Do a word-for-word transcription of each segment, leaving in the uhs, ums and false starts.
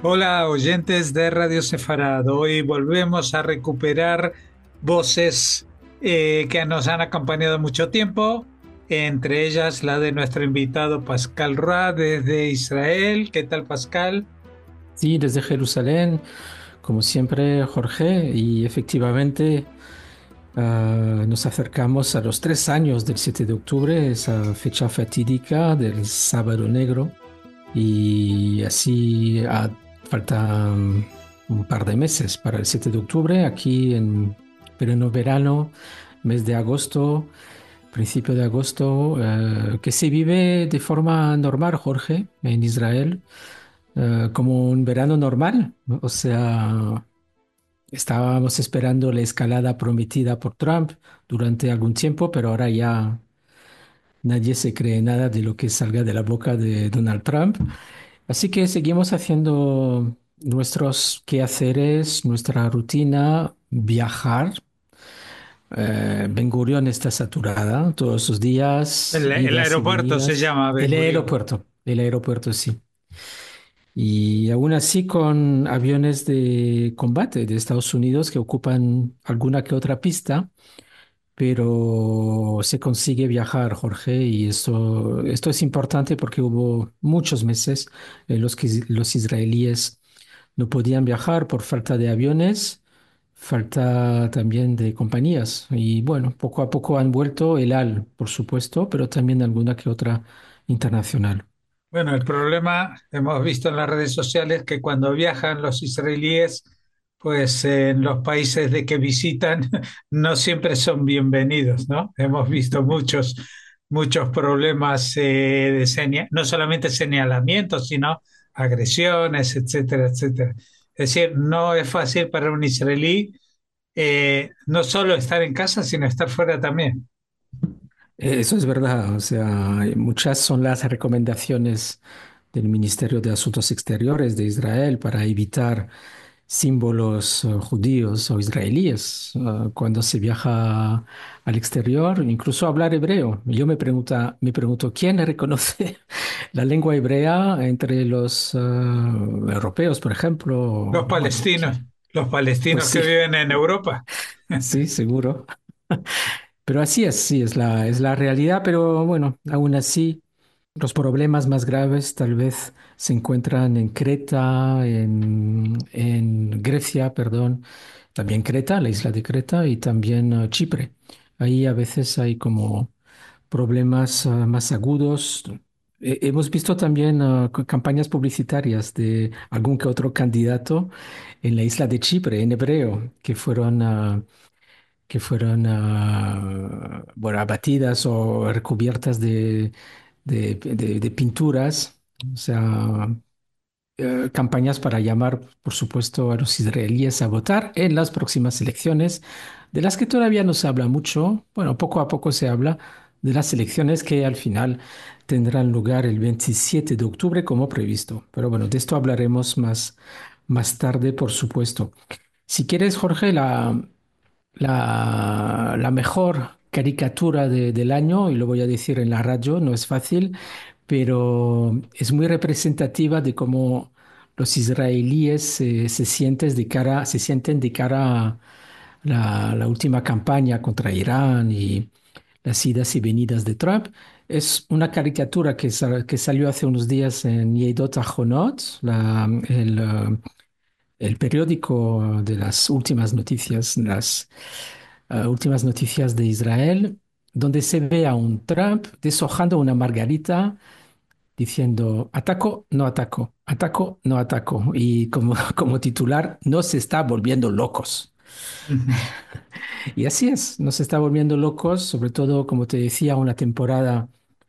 Hola, oyentes de Radio Sefarado. Hoy volvemos a recuperar voces eh, que nos han acompañado mucho tiempo, entre ellas la de nuestro invitado Pascal Ra desde Israel. ¿Qué tal, Pascal? Sí, desde Jerusalén, como siempre, Jorge, y efectivamente ah, nos acercamos a los tres años del siete de octubre, esa fecha fatídica del Sábado Negro, y así ah, faltan un par de meses para el siete de octubre, aquí en pleno verano, mes de agosto, principio de agosto, eh, que se vive de forma normal, Jorge, en Israel, eh, como un verano normal. ¿No? O sea, estábamos esperando la escalada prometida por Trump durante algún tiempo, pero ahora ya nadie se cree nada de lo que salga de la boca de Donald Trump. Así que seguimos haciendo nuestros quehaceres, nuestra rutina, viajar. Eh, Ben Gurión está saturada todos los días, El, el idas y aeropuerto se venidas. llama Ben El Gurión. aeropuerto, el aeropuerto sí. Y aún así con aviones de combate de Estados Unidos que ocupan alguna que otra pista, pero se consigue viajar, Jorge, y esto, esto es importante porque hubo muchos meses en los que is- los israelíes no podían viajar por falta de aviones, falta también de compañías. Y bueno, poco a poco han vuelto el AL, por supuesto, pero también alguna que otra internacional. Bueno, el problema, hemos visto en las redes sociales que cuando viajan los israelíes, pues eh, en los países de que visitan no siempre son bienvenidos, ¿no? Hemos visto muchos, muchos problemas eh, de seña- no solamente señalamientos, sino agresiones, etcétera, etcétera. Es decir, no es fácil para un israelí eh, no solo estar en casa, sino estar fuera también. Eh, Eso es verdad, o sea, hay muchas son las recomendaciones del Ministerio de Asuntos Exteriores de Israel para evitar símbolos eh, judíos o israelíes eh, cuando se viaja al exterior, incluso hablar hebreo. Yo me pregunta, me pregunto, ¿quién reconoce la lengua hebrea entre los eh, europeos, por ejemplo? Los Bueno, palestinos, ¿quién? los Pues palestinos que sí, viven en Europa. sí, seguro. Pero así es, sí, es la, es la realidad, pero bueno, aún así. Los problemas más graves tal vez se encuentran en Creta, en, en Grecia, perdón, también Creta, la isla de Creta y también eh, Chipre. Ahí a veces hay como problemas ah, más agudos. Eh, hemos visto también ah, c- campañas publicitarias de algún que otro candidato en la isla de Chipre, en hebreo, que fueron, ah, que fueron ah, bueno, abatidas o recubiertas de de, de- de pinturas, o sea, eh, campañas para llamar, por supuesto, a los israelíes a votar en las próximas elecciones, de las que todavía no se habla mucho. Bueno, poco a poco se habla de las elecciones que al final tendrán lugar el veintisiete de octubre como previsto. Pero bueno, de esto hablaremos más, más tarde, por supuesto. Si quieres, Jorge, la, la, la mejor caricatura de- del año, y lo voy a decir en la radio, no es fácil, pero es muy representativa de cómo los israelíes se, se sienten de cara, se sienten de cara a la, la última campaña contra Irán y las idas y venidas de Trump. Es una caricatura que, sal- que salió hace unos días en Yedot Ahronot, la- el, eh, el periódico de las últimas noticias, las eh, últimas noticias de Israel, donde se ve a un Trump deshojando una margarita diciendo, ataco, no ataco, ataco, no ataco. Y como, como titular, no se está volviendo locos. Ujú. Y así es, nos está volviendo locos, sobre todo, como te decía, una temporada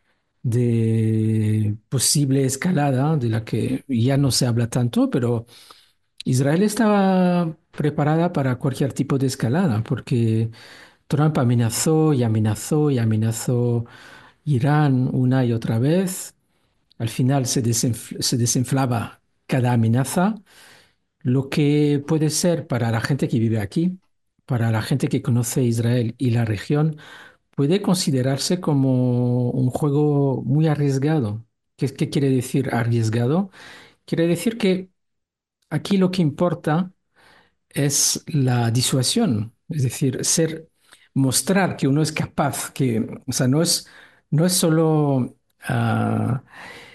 de posible escalada, de la que ya no se habla tanto, pero Israel estaba preparada para cualquier tipo de escalada, porque Trump amenazó y amenazó y amenazó Irán una y otra vez. Al final se desenf- se desinflaba cada amenaza, lo que puede ser para la gente que vive aquí, para la gente que conoce Israel y la región, puede considerarse como un juego muy arriesgado. ¿Qué, qué quiere decir arriesgado? Quiere decir que aquí lo que importa es la disuasión, es decir, ser, mostrar que uno es capaz, que, o sea, no es, no es solo ah,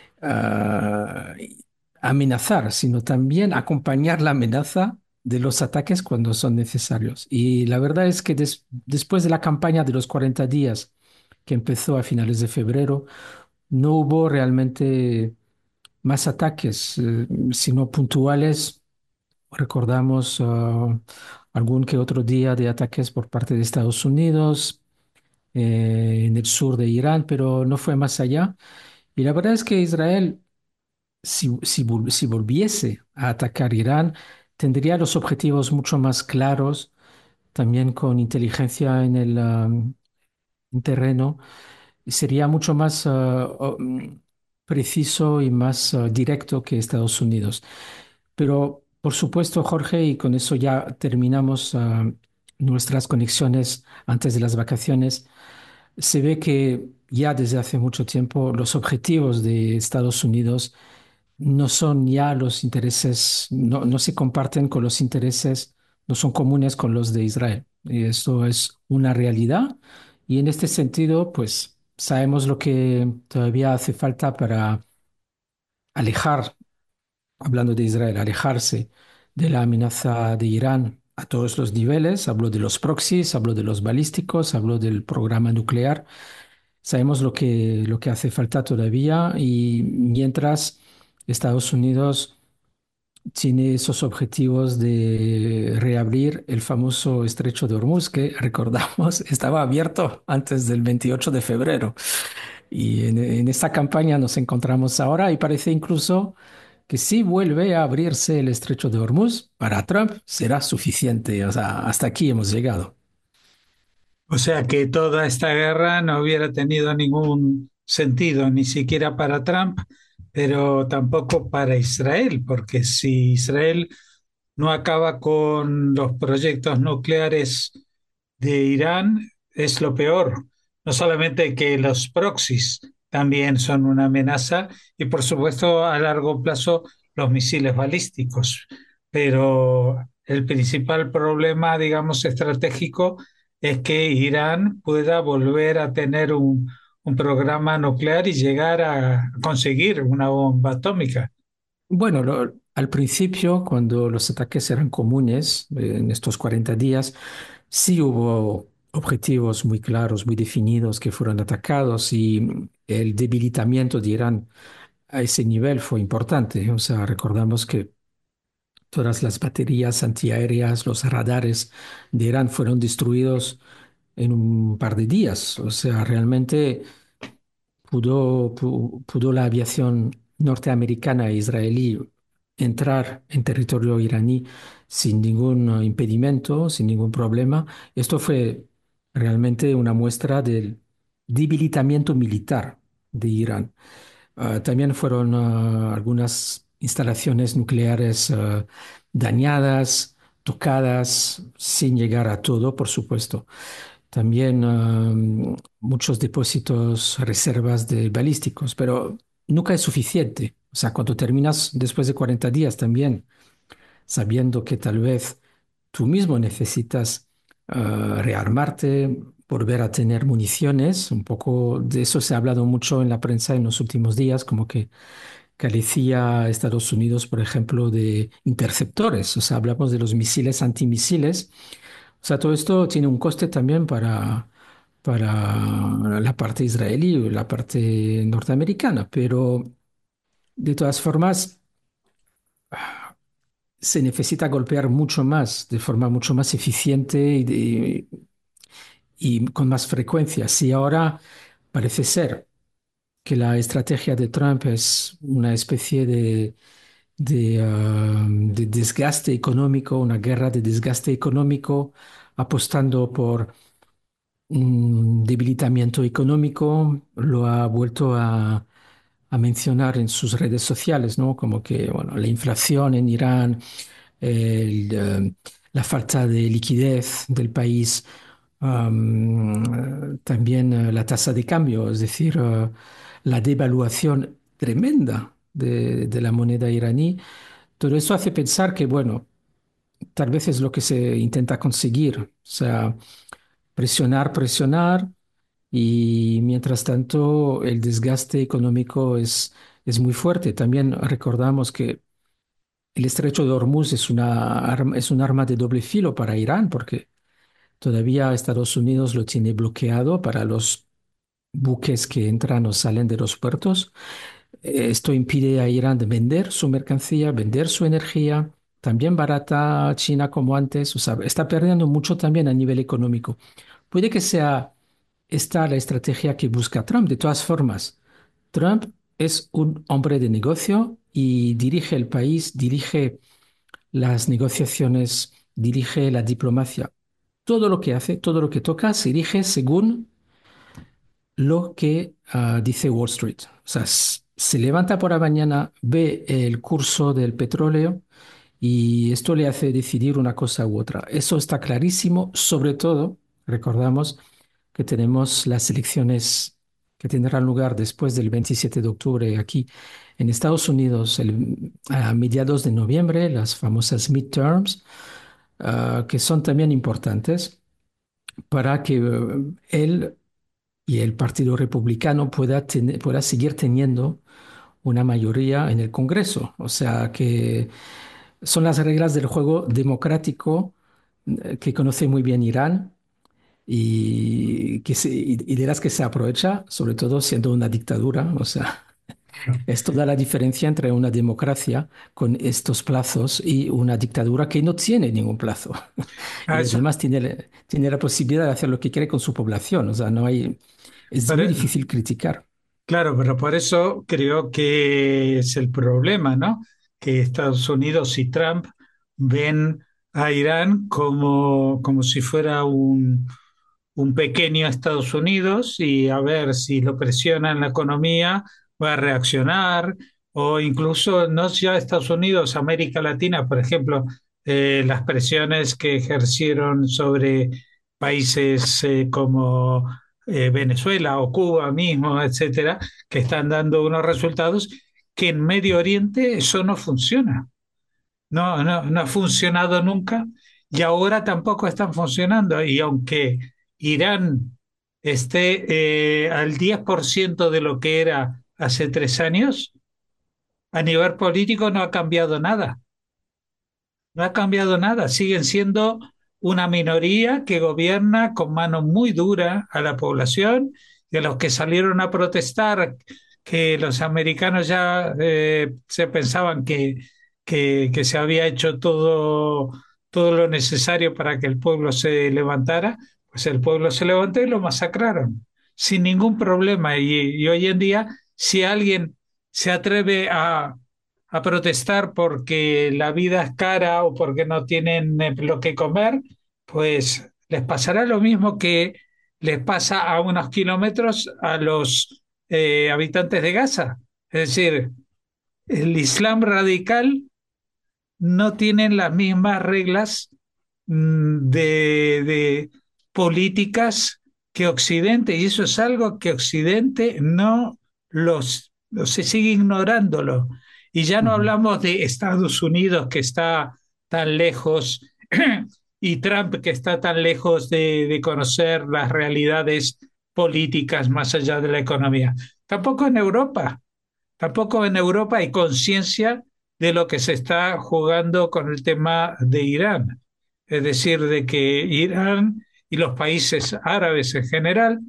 ah, amenazar, sino también acompañar la amenaza de los ataques cuando son necesarios. Y la verdad es que des- después de la campaña de los cuarenta días, que empezó a finales de febrero, no hubo realmente más ataques, eh, sino puntuales. Recordamos ah, algún que otro día de ataques por parte de Estados Unidos eh, en el sur de Irán, pero no fue más allá. Y la verdad es que Israel, si, si, vol- si volviese a atacar Irán, tendría los objetivos mucho más claros, también con inteligencia en el ah, en terreno, y sería mucho más ah, o- mm, preciso y más ah, directo que Estados Unidos. Pero, por supuesto, Jorge, y con eso ya terminamos ah, nuestras conexiones antes de las vacaciones, se ve que ya desde hace mucho tiempo los objetivos de Estados Unidos no son ya los intereses, no, no se comparten con los intereses, no son comunes con los de Israel. Y esto es una realidad. Y en este sentido, pues sabemos lo que todavía hace falta para alejar, hablando de Israel, alejarse de la amenaza de Irán a todos los niveles. Hablo de los proxies, hablo de los balísticos, hablo del programa nuclear. Sabemos lo que, lo que hace falta todavía y mientras Estados Unidos tiene esos objetivos de reabrir el famoso estrecho de Hormuz, que recordamos estaba abierto antes del veintiocho de febrero. Y en, en esta campaña nos encontramos ahora y parece incluso que si vuelve a abrirse el estrecho de Hormuz, para Trump será suficiente. O sea, hasta aquí hemos llegado. O sea que toda esta guerra no hubiera tenido ningún sentido, ni siquiera para Trump, pero tampoco para Israel, porque si Israel no acaba con los proyectos nucleares de Irán, es lo peor. No solamente que los proxies también son una amenaza y por supuesto a largo plazo los misiles balísticos, pero el principal problema, digamos, estratégico es que Irán pueda volver a tener un, un programa nuclear y llegar a conseguir una bomba atómica. Bueno, lo- al principio, cuando los ataques eran comunes, eh, en estos cuarenta días, sí hubo objetivos muy claros, muy definidos que fueron atacados y el debilitamiento de Irán a ese nivel fue importante. O sea, recordamos que todas las baterías antiaéreas, los radares de Irán fueron destruidos en un par de días. O sea, realmente pudo, pu- pudo la aviación norteamericana e israelí entrar en territorio iraní sin ningún eh, impedimento, sin ningún problema. Esto fue realmente una muestra del debilitamiento militar de Irán. Ah, también fueron ah, algunas instalaciones nucleares ah, dañadas, tocadas, sin llegar a todo, por supuesto. También ah, muchos depósitos, reservas de balísticos, pero nunca es suficiente. O sea, cuando terminas después de cuarenta días también, sabiendo que tal vez tú mismo necesitas ah, rearmarte, volver a tener municiones, un poco de eso se ha hablado mucho en la prensa en los últimos días, como que carecía Estados Unidos, por ejemplo, de interceptores. O sea, hablamos de los misiles antimisiles. O sea, todo esto tiene un coste también para, para la parte israelí y la parte norteamericana, pero de todas formas se necesita golpear mucho más, de forma mucho más eficiente y, de- y con más frecuencia. Si ahora parece ser que la estrategia de Trump es una especie de de, ah, de desgaste económico, una guerra de desgaste económico, apostando por un debilitamiento económico, lo ha vuelto a, a mencionar en sus redes sociales, ¿no? Como que, bueno, la inflación en Irán, el, eh, la falta de liquidez del país, am, eh, también eh, la tasa de cambio, es decir, eh, la devaluación tremenda de, de la moneda iraní todo eso hace pensar que, bueno, tal vez es lo que se intenta conseguir, o sea, presionar, presionar, y mientras tanto el desgaste económico es, es muy fuerte. También recordamos que el estrecho de Hormuz es una arma, es un arma de doble filo para Irán, porque todavía Estados Unidos lo tiene bloqueado para los buques que entran o salen de los puertos. Eh, Esto impide a Irán de vender su mercancía, vender su energía, también barata a China como antes. O sea, está perdiendo mucho también a nivel económico. Puede que sea esta la estrategia que busca Trump. De todas formas, Trump es un hombre de negocio y dirige el país, dirige las negociaciones, dirige la diplomacia. Todo lo que hace, todo lo que toca, se dirige según lo que ah, dice Wall Street. O sea, s- se levanta por la mañana, ve el curso del petróleo y esto le hace decidir una cosa u otra. Eso está clarísimo, sobre todo, recordamos que tenemos las elecciones que tendrán lugar después del veintisiete de octubre aquí en Estados Unidos, el- a mediados de noviembre, las famosas midterms, ah, que son también importantes para que eh, él y el Partido Republicano pueda, tener- pueda seguir teniendo una mayoría en el Congreso. O sea que son las reglas del juego democrático eh, que conoce muy bien Irán y, que se- y, y de las que se aprovecha, sobre todo siendo una dictadura. O sea, es toda la diferencia entre una democracia con estos plazos y una dictadura que no tiene ningún plazo. Ah, Y eso, además tiene, la- tiene la posibilidad de hacer lo que quiere con su población. O sea, no hay, es muy pero- difícil criticar. claro, pero por eso creo que es el problema, ¿no? Que Estados Unidos y Trump ven a Irán como, como si fuera un, un pequeño Estados Unidos y a ver si lo presiona en la economía, va a reaccionar, o incluso no ya Estados Unidos, América Latina, por ejemplo, eh, las presiones que ejercieron sobre países eh, como eh, Venezuela o Cuba mismo, etcétera, que están dando unos resultados que en Medio Oriente eso no funciona. No, no, no ha funcionado nunca y ahora tampoco están funcionando. Y aunque Irán esté eh, al diez por ciento de lo que era hace tres años, a nivel político no ha cambiado nada. No ha cambiado nada. Siguen siendo una minoría que gobierna con mano muy dura a la población y a los que salieron a protestar, que los americanos ya eh, se pensaban que, que, que se había hecho todo, todo lo necesario para que el pueblo se levantara, pues el pueblo se levantó y lo masacraron sin ningún problema. Y, y hoy en día, si alguien se atreve a a protestar porque la vida es cara o porque no tienen eh, lo que comer, pues les pasará lo mismo que les pasa a unos kilómetros a los eh, habitantes de Gaza. Es decir, el Islam radical no tienen las mismas reglas mm, de, de políticas que Occidente, y eso es algo que Occidente no los, no se sigue ignorándolo. Y ya no Ujú. hablamos de Estados Unidos que está tan lejos y Trump que está tan lejos de, de conocer las realidades políticas más allá de la economía. Tampoco en Europa. Tampoco en Europa hay conciencia de lo que se está jugando con el tema de Irán. Es decir, de que Irán y los países árabes en general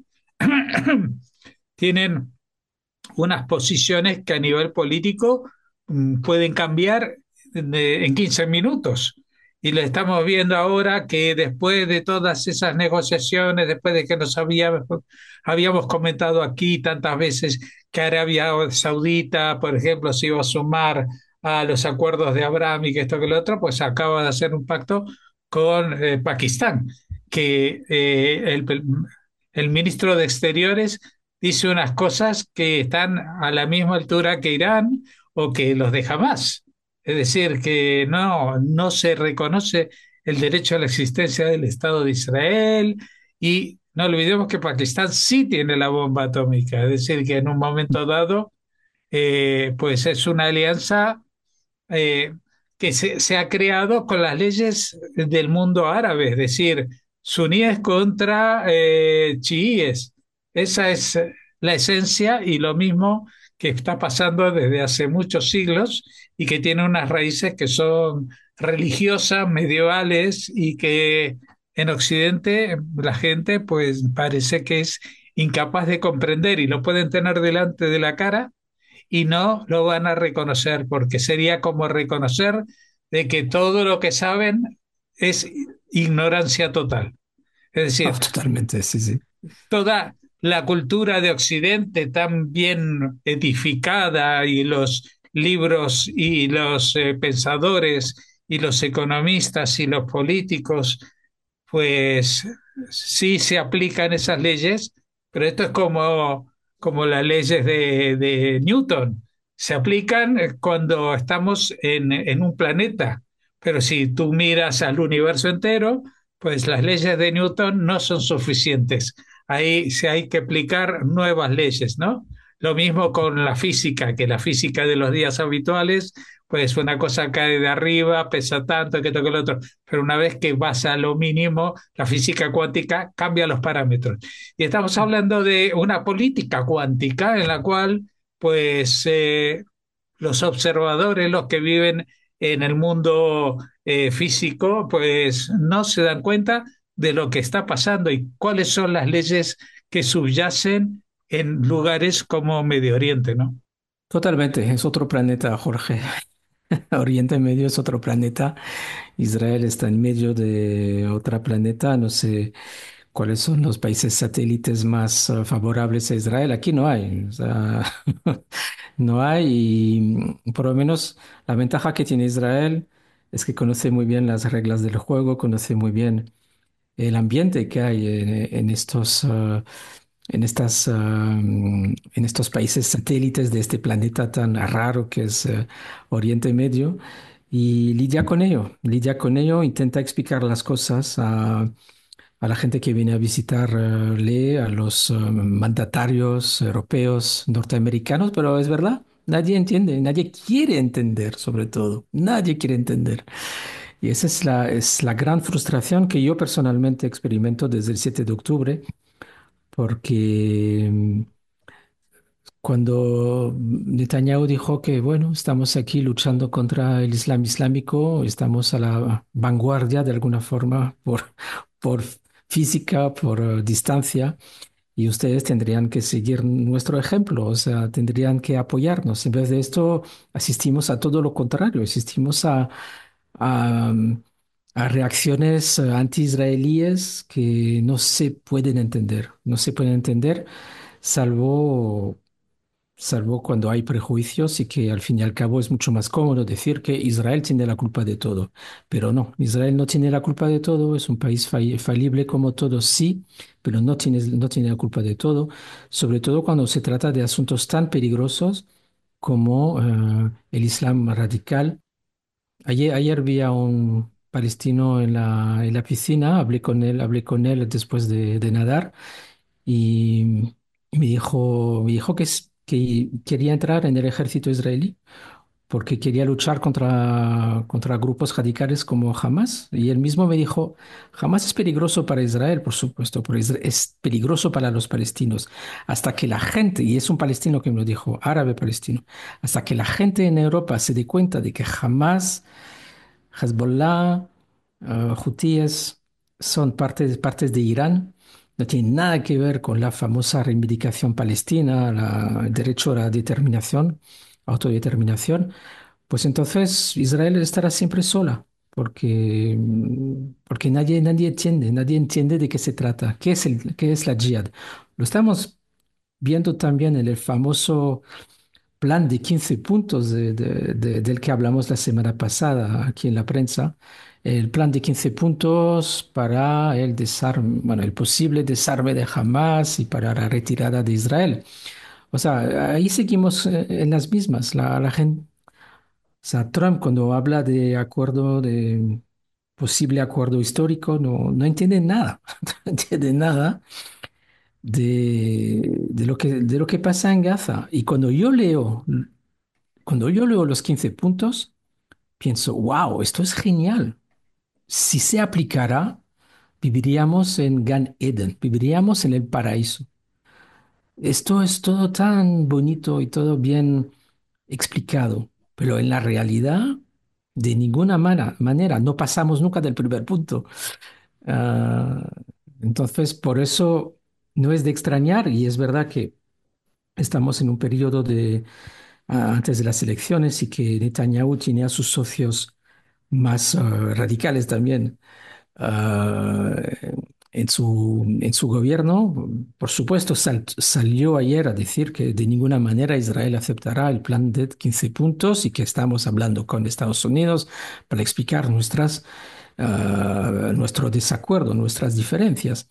tienen unas posiciones que a nivel político mm, pueden cambiar de- en quince minutos. Y lo estamos viendo ahora que después de todas esas negociaciones, después de que nos habíamos, habíamos comentado aquí tantas veces que Arabia Saudita, por ejemplo, se iba a sumar a los acuerdos de Abraham y que esto que lo otro, pues acaba de hacer un pacto con eh, Pakistán, que eh, el, el ministro de Exteriores dice unas cosas que están a la misma altura que Irán o que los de Hamas. Es decir, que no, no se reconoce el derecho a la existencia del Estado de Israel y no olvidemos que Pakistán sí tiene la bomba atómica, es decir, que en un momento dado, eh, pues es una alianza eh, que se, se ha creado con las leyes del mundo árabe, es decir, suníes contra eh, chiíes. Esa es la esencia y lo mismo que está pasando desde hace muchos siglos y que tiene unas raíces que son religiosas, medievales y que en Occidente la gente pues parece que es incapaz de comprender y lo pueden tener delante de la cara y no lo van a reconocer, porque sería como reconocer de que todo lo que saben es ignorancia total. Es Oh, decir, totalmente, sí, sí. toda la cultura de Occidente tan bien edificada y los libros y los eh, pensadores y los economistas y los políticos pues sí se aplican esas leyes, pero esto es como, como las leyes de, de Newton. Se aplican eh, cuando estamos en, en un planeta, pero si tú miras al universo entero, pues las leyes de Newton no son suficientes. Ahí se hay que aplicar nuevas leyes, ¿no? Lo mismo con la física, que la física de los días habituales, pues una cosa cae de arriba, pesa tanto, que toque lo otro, pero una vez que vas a lo mínimo, la física cuántica cambia los parámetros. Y estamos hablando de una política cuántica en la cual, pues, eh, los observadores, los que viven en el mundo eh, físico, pues no se dan cuenta de lo que está pasando y cuáles son las leyes que subyacen en lugares como Medio Oriente, ¿no? Totalmente, es otro planeta, Jorge. Oriente Medio es otro planeta. Israel está en medio de otro planeta. No sé cuáles son los países satélites más eh, favorables a Israel. Aquí no hay. O sea, no hay. Y mm, por lo menos la ventaja que tiene Israel es que conoce muy bien las reglas del juego, conoce muy bien el ambiente que hay en, en estos, ah, en estas, ah, mm, en estos países satélites de este planeta tan raro que es eh, Oriente Medio y lidia con ello, lidia con ello, intenta explicar las cosas a, a la gente que viene a visitarle, a los eh, mandatarios europeos, norteamericanos, pero es verdad, nadie entiende, nadie quiere entender sobre todo, nadie quiere entender. Y esa es la, es la gran frustración que yo personalmente experimento desde el siete de octubre, porque mm, cuando Netanyahu dijo que, bueno, estamos aquí luchando contra el Islam islámico, estamos a la vanguardia de alguna forma por, por física, por eh, distancia, y ustedes tendrían que seguir nuestro ejemplo, o sea, tendrían que apoyarnos. En vez de esto, asistimos a todo lo contrario, asistimos a a, a reacciones eh, anti-israelíes que no se pueden entender, no se pueden entender, salvo, salvo cuando hay prejuicios y que al fin y al cabo es mucho más cómodo decir que Israel tiene la culpa de todo. Pero no, Israel no tiene la culpa de todo, es un país fall- falible como todos, sí, pero no tiene, no tiene la culpa de todo, sobre todo cuando se trata de asuntos tan peligrosos como eh, el Islam radical. Ayer, ayer vi a un palestino en la, en la piscina, hablé con él, hablé con él después de, de nadar y me dijo, me dijo que, es- que quería entrar en el ejército israelí porque quería luchar contra, contra grupos radicales como Hamas. Y él mismo me dijo, Hamas es peligroso para Israel, por supuesto, pero Isra- es peligroso para los palestinos. Hasta que la gente, y es un palestino que me lo dijo, árabe palestino, hasta que la gente en Europa se dé cuenta de que Hamas, Hezbollah, eh, Hutíes son partes, partes de Irán. No tienen nada que ver con la famosa reivindicación palestina, la- el derecho a la determinación, autodeterminación. Pues entonces Israel estará siempre sola, porque, mm, porque nadie, nadie entiende, nadie entiende de qué se trata, qué es el, qué es la jihad. Lo estamos viendo también en el famoso plan de quince puntos de- de- de- del que hablamos la semana pasada aquí en la prensa, el plan de quince puntos para el desarme, bueno, el posible desarme de Hamas y para la retirada de Israel. O sea, ahí seguimos eh, en las mismas. La, la gente, o sea, Trump cuando habla de acuerdo, de posible acuerdo histórico, no, no entiende nada, no entiende nada de, de lo que, de lo que pasa en Gaza. Y cuando yo leo cuando yo leo los quince puntos, pienso, wow, esto es genial. Si se aplicara, viviríamos en Gan Eden, viviríamos en el paraíso. Esto es todo tan bonito y todo bien explicado, pero en la realidad, de ninguna mana- manera, no pasamos nunca del primer punto. Ah, entonces, por eso no es de extrañar y es verdad que estamos en un periodo de, ah, antes de las elecciones y que Netanyahu tiene a sus socios más ah, radicales también ah, en su, en su gobierno. Por supuesto, sal- salió ayer a decir que de ninguna manera Israel aceptará el plan de quince puntos y que estamos hablando con Estados Unidos para explicar nuestras, ah, nuestro desacuerdo, nuestras diferencias.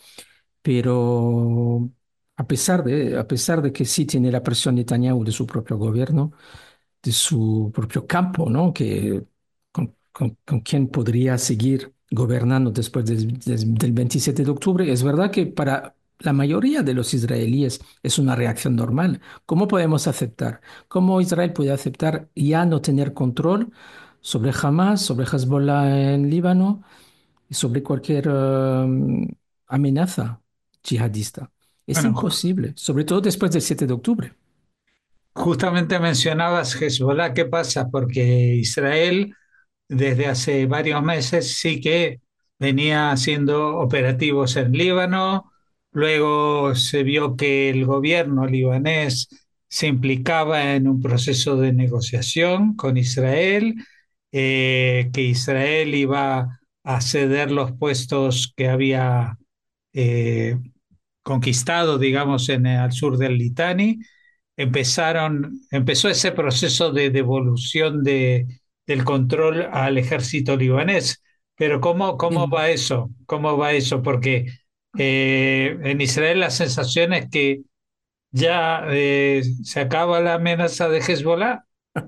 Pero a pesar de, a pesar de que sí tiene la presión Netanyahu de su propio gobierno, de su propio campo, ¿no? Que, con, con, con quién podría seguir gobernando después del des- del veintisiete de octubre. Es verdad que para la mayoría de los israelíes es una reacción normal. ¿Cómo podemos aceptar? ¿Cómo Israel puede aceptar ya no tener control sobre Hamas, sobre Hezbollah en Líbano y sobre cualquier eh, amenaza yihadista? Es Bueno, ju- imposible, sobre todo después del siete de octubre. justamente mencionabas Hezbollah. ¿Qué pasa? Porque Israel desde hace varios meses sí que venía haciendo operativos en Líbano. Luego se vio que el gobierno libanés se implicaba en un proceso de negociación con Israel, eh, que Israel iba a ceder los puestos que había eh, conquistado, digamos, en, al sur del Litani. Empezaron, empezó ese proceso de devolución de, del control al ejército libanés. Pero ¿cómo, cómo Bien. va eso? ¿Cómo va eso? Porque eh, en Israel la sensación es que ya eh, se acaba la amenaza de Hezbollah.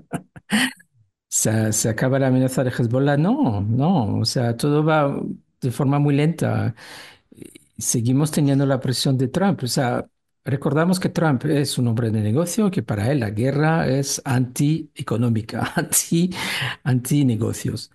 ¿Se, se acaba la amenaza de Hezbollah? No, no, o sea, todo va de forma muy lenta. Seguimos teniendo la presión de Trump. O sea, recordamos que Trump es un hombre de negocio, que para él la guerra es antieconómica, anti, anti-negocios.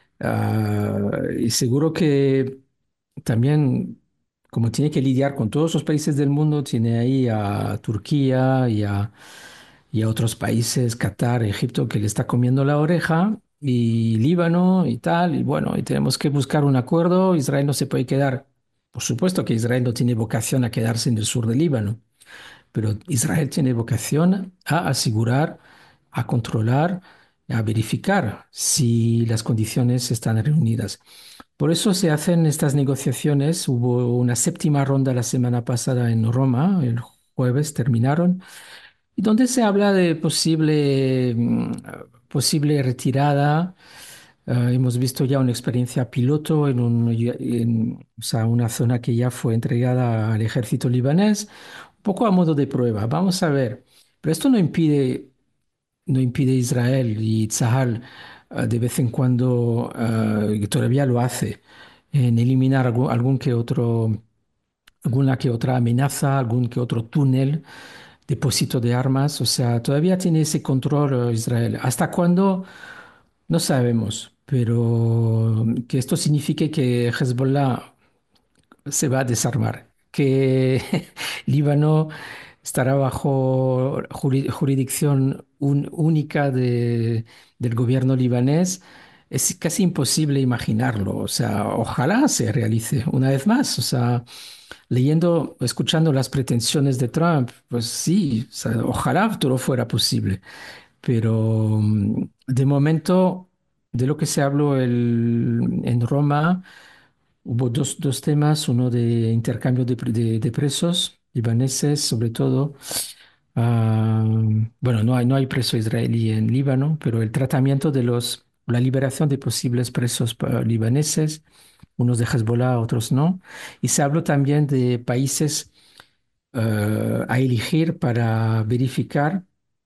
Ah, y seguro que también, como tiene que lidiar con todos los países del mundo, tiene ahí a Turquía y a, y a otros países, Qatar, Egipto, que le está comiendo la oreja, y Líbano y tal, y bueno, y tenemos que buscar un acuerdo. Israel no se puede quedar. Por supuesto que Israel no tiene vocación a quedarse en el sur de Líbano, pero Israel tiene vocación a asegurar, a controlar, a verificar si las condiciones están reunidas. Por eso se hacen estas negociaciones. Hubo una séptima ronda la semana pasada en Roma, el jueves terminaron, y donde se habla de posible, mm, posible retirada. Eh, hemos visto ya una experiencia piloto en, un- en, o sea, una zona que ya fue entregada al ejército libanés, un poco a modo de prueba. Vamos a ver. Pero esto no impide, no impide Israel y Tzahal eh, de vez en cuando, eh, que todavía lo hace, en eliminar algún, algún que otro, alguna que otra amenaza, algún que otro túnel, depósito de armas. O sea, todavía tiene ese control eh, Israel. ¿Hasta cuándo? No sabemos, pero que esto signifique que Hezbollah se va a desarmar, que Líbano estará bajo juri- jurisdicción un- única de- del gobierno libanés. Es casi imposible imaginarlo. O sea, ojalá se realice una vez más. O sea, leyendo, escuchando las pretensiones de Trump, pues sí, o sea, ojalá todo fuera posible. Pero mm, de momento, de lo que se habló el- en Roma, hubo dos, dos temas, uno de intercambio de, pre- de- de presos libaneses, sobre todo. Ah, bueno, no hay, no hay preso israelí en Líbano, pero el tratamiento de los, la liberación de posibles presos pa- libaneses, unos de Hezbollah, otros no. Y se habló también de países eh, a elegir para verificar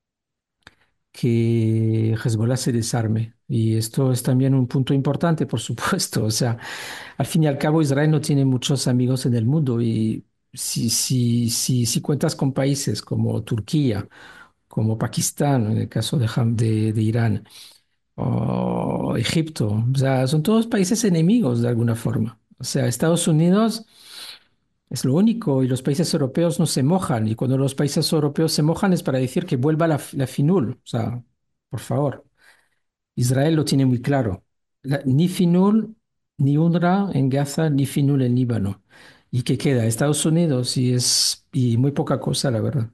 que Hezbollah se desarme. Y esto es también un punto importante, por supuesto. O sea, al fin y al cabo, Israel no tiene muchos amigos en el mundo y si, si, si, si cuentas con países como Turquía, como Pakistán, en el caso de, Ham- de, de Irán, o Egipto. O sea, son todos países enemigos de alguna forma. O sea, Estados Unidos es lo único y los países europeos no se mojan. Y cuando los países europeos se mojan es para decir que vuelva la, la FINUL. O sea, por favor. Israel lo tiene muy claro. La- ni FINUL, ni UNRWA en Gaza, ni FINUL en Líbano. ¿Y qué queda? Estados Unidos y es y muy poca cosa, la verdad.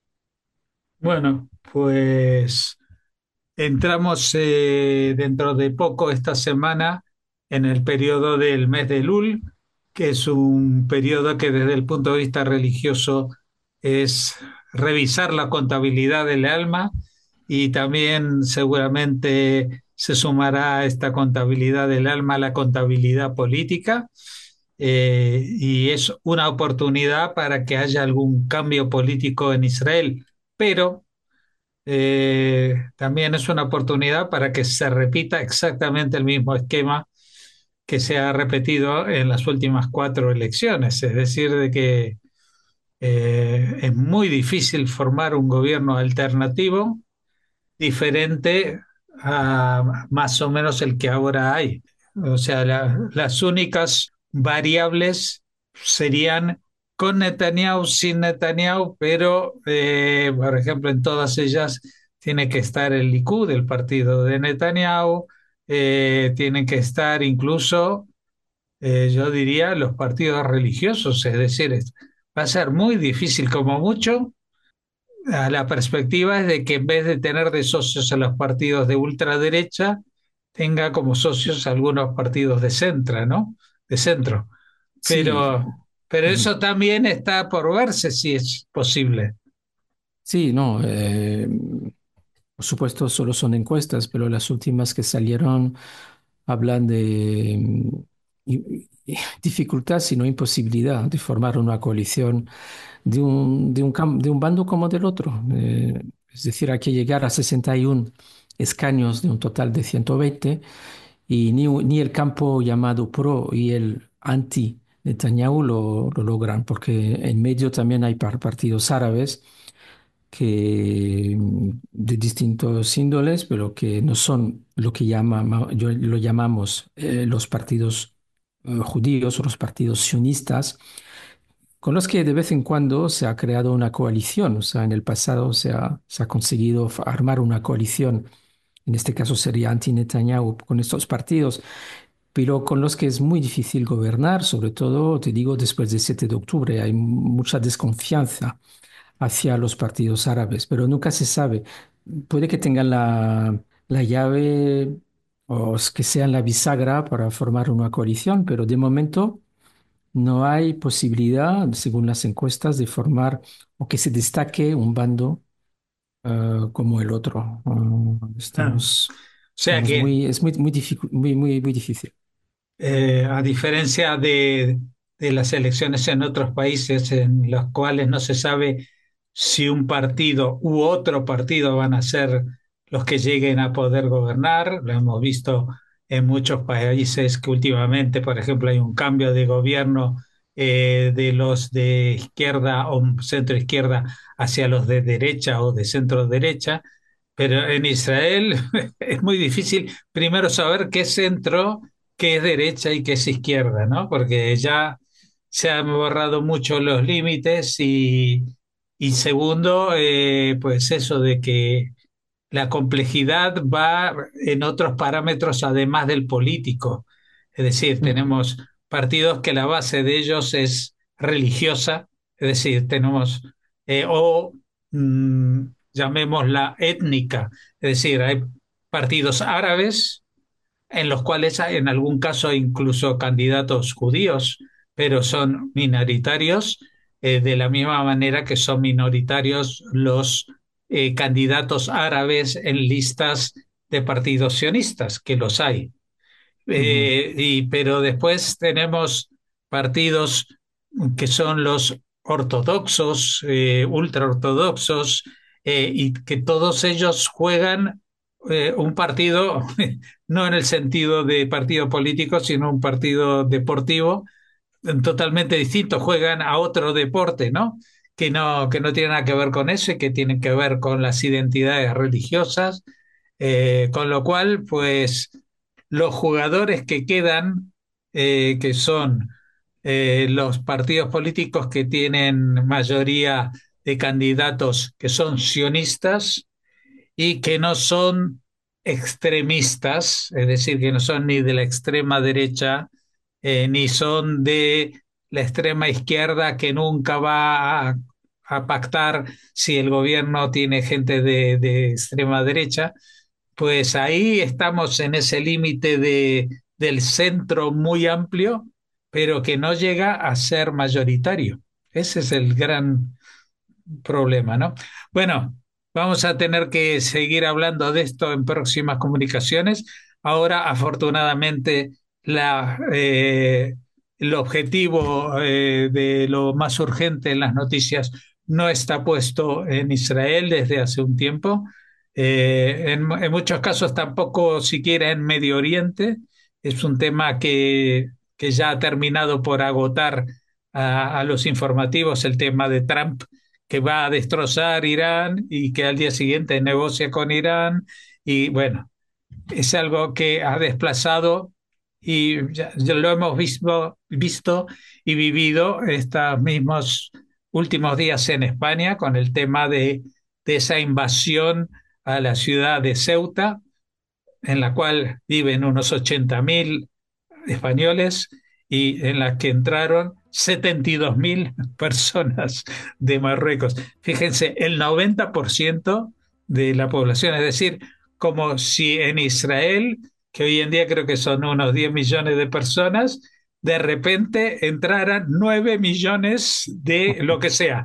Bueno, pues entramos eh, dentro de poco esta semana en el periodo del mes de Elul, que es un periodo que desde el punto de vista religioso es revisar la contabilidad del alma y también seguramente se sumará a esta contabilidad del alma la contabilidad política. Eh, y es una oportunidad para que haya algún cambio político en Israel, pero eh, también es una oportunidad para que se repita exactamente el mismo esquema que se ha repetido en las últimas cuatro elecciones, es decir, de que eh, es muy difícil formar un gobierno alternativo diferente a más o menos el que ahora hay. O sea, la- las únicas variables serían con Netanyahu, sin Netanyahu, pero, eh, por ejemplo, en todas ellas tiene que estar el Likud, el partido de Netanyahu, eh, tienen que estar incluso, eh, yo diría, los partidos religiosos, es decir, es- va a ser muy difícil como mucho a la perspectiva es de que en vez de tener de socios a los partidos de ultraderecha, tenga como socios algunos partidos de centro, ¿no? De centro. Sí, Pero, pero ujú. eso también está por verse si es posible. Sí, no. Eh, por supuesto, solo son encuestas, pero las últimas que salieron hablan de mm, i- i- dificultad, sino imposibilidad de formar una coalición de un, de un, cam- de un bando como del otro. Eh, es decir, hay que llegar a sesenta y uno escaños de un total de ciento veinte y ni, u- ni el campo llamado pro y el anti Netanyahu lo, lo logran, porque en medio también hay par- partidos árabes que mm, de distintos índoles, pero que no son lo que llama, ma- yo- lo llamamos eh, los partidos eh, judíos o los partidos sionistas, con los que de vez en cuando se ha creado una coalición. O sea, en el pasado se ha, se ha conseguido f- armar una coalición, en este caso sería anti-Netanyahu, con estos partidos, pero con los que es muy difícil gobernar, sobre todo, te digo, después del siete de octubre. Hay mucha desconfianza hacia los partidos árabes, pero nunca se sabe. Puede que tengan la, la llave o s- que sean la bisagra para formar una coalición, pero de momento no hay posibilidad, según las encuestas, de formar o que se destaque un bando eh, como el otro. Ah, Ah, o estamos, sea estamos que muy, es muy, muy, dificu- muy, muy, muy difícil. eh, a diferencia de, de las elecciones en otros países en los cuales no se sabe si un partido u otro partido van a ser los que lleguen a poder gobernar, lo hemos visto en muchos países que últimamente, por ejemplo, hay un cambio de gobierno eh, de los de izquierda o centro izquierda hacia los de derecha o de centro derecha, pero en Israel es muy difícil primero saber qué centro, qué es derecha y qué es izquierda, ¿no? Porque ya se han borrado mucho los límites y, y segundo, eh, pues eso de que la complejidad va en otros parámetros además del político. Es decir, Ujú, tenemos partidos que la base de ellos es religiosa, es decir, tenemos eh, o mm, llamémosla étnica, es decir, hay partidos árabes en los cuales hay, en algún caso hay incluso candidatos judíos, pero son minoritarios, eh, de la misma manera que son minoritarios los eh, candidatos árabes en listas de partidos sionistas, que los hay. ujú, Eh, y, pero después tenemos partidos que son los ortodoxos, eh, ultraortodoxos, eh, y que todos ellos juegan eh, un partido, no en el sentido de partido político, sino un partido deportivo totalmente distinto, juegan a otro deporte, ¿no? Que no, que no tiene nada que ver con eso y que tienen que ver con las identidades religiosas Eh, con lo cual, pues los jugadores que quedan, eh, que son eh, los partidos políticos que tienen mayoría de candidatos que son sionistas y que no son extremistas, es decir, que no son ni de la extrema derecha, eh, ni son de la extrema izquierda que nunca va a, a pactar si el gobierno tiene gente de, de extrema derecha, pues ahí estamos en ese límite de, del centro muy amplio, pero que no llega a ser mayoritario. Ese es el gran problema, ¿no? Bueno, vamos a tener que seguir hablando de esto en próximas comunicaciones. Ahora, afortunadamente, la, eh, el objetivo eh, de lo más urgente en las noticias no está puesto en Israel desde hace un tiempo. Eh, en, en muchos casos tampoco siquiera en Medio Oriente. Es un tema que, que ya ha terminado por agotar a, a los informativos, el tema de Trump, que va a destrozar Irán y que al día siguiente negocia con Irán. Y bueno, es algo que ha desplazado y ya, ya lo hemos visto, visto y vivido estos mismos últimos días en España con el tema de, de esa invasión a la ciudad de Ceuta, en la cual viven unos ochenta mil españoles y en la que entraron setenta y dos mil personas de Marruecos. Fíjense, el noventa por ciento de la población, es decir, como si en Israel, que hoy en día creo que son unos diez millones de personas, de repente entraran nueve millones de lo que sea,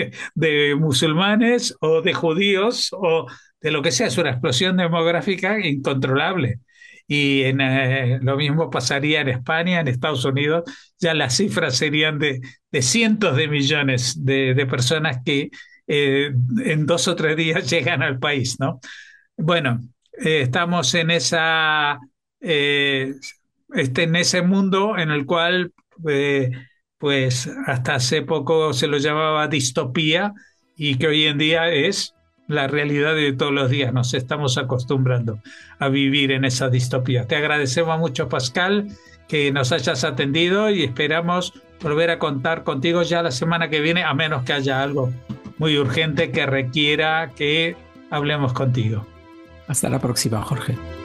de musulmanes o de judíos o de lo que sea. Es una explosión demográfica incontrolable. Y en, eh, lo mismo pasaría en España, en Estados Unidos, ya las cifras serían de, de cientos de millones de, de personas que eh, en dos o tres días llegan al país, ¿no? Bueno, eh, estamos en esa, eh, este, en ese mundo en el cual, eh, pues, hasta hace poco se lo llamaba distopía y que hoy en día es la realidad de todos los días. Nos estamos acostumbrando a vivir en esa distopía. Te agradecemos mucho, Pascal, que nos hayas atendido y esperamos volver a contar contigo ya la semana que viene, a menos que haya algo muy urgente que requiera que hablemos contigo. Hasta la próxima, Jorge.